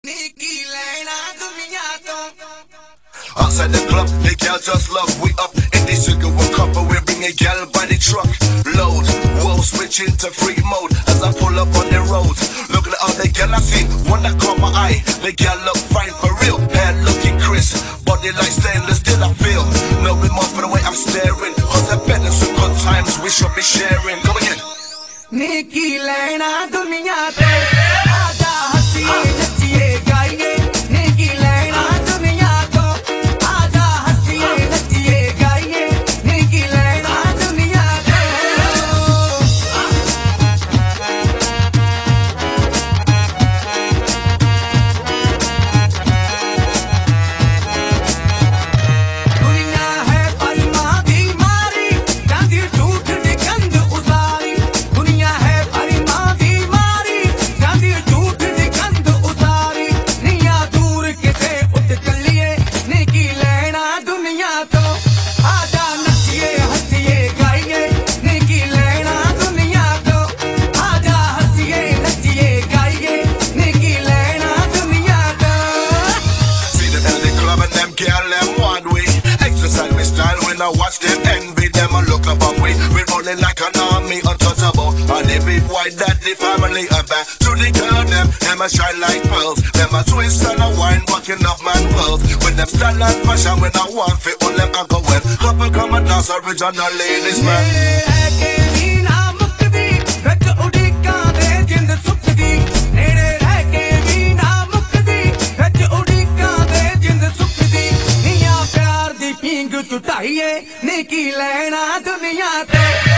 Outside the club, the girl just love. We up in the cigarette cup, we bring a girl by the truck. Load, whoa, switch into free mode as I pull up on the road. Look at all the girl I see, one that caught my eye. The girl look fine for real, hair looking crisp, body like stainless, still I feel no remorse for the way I'm staring. Cause the better some good times we should be sharing. Come again. नेकी लेना दुनिया ते आजा हंसिए नचिए गाइए नेकी लेना दुनिया तो आजा हंसिए नचिए गाइए नेकी लेना दुनिया ते दुनिया है परमा बीमारी चांदी झूठ दी गंद उसारी दुनिया है परमा बीमारी चांदी झूठ दी गंद उसारी निया दूर किसे उठ चलिए नेकी लेना दुनिया तो आजा नचिए हंसिए गाइए नेकी लेना दुनिया तो आजा हंसिए नचिए गाइए नेकी लेना दुनिया तो See them in the club and them girl them one way. Exercise with style when I watch them envy them and look up on we. We rolling like an army untouchable. And the big white that the family are back to the girl them a shine like pearls. Them a twist and a wine walking off man pearls. When them style and fashion when I want fit all them I go well. Couple come and dance original ladies man. मेरे है के वीणा मुक्ति रच उड़ीका दे जिंद सुखदी नेड़े रह के वीणा मुक्ति रच उड़ीका दे जिंद सुखदी निया प्यार दी पींग चुटाइए नेकी लेना दुनिया ते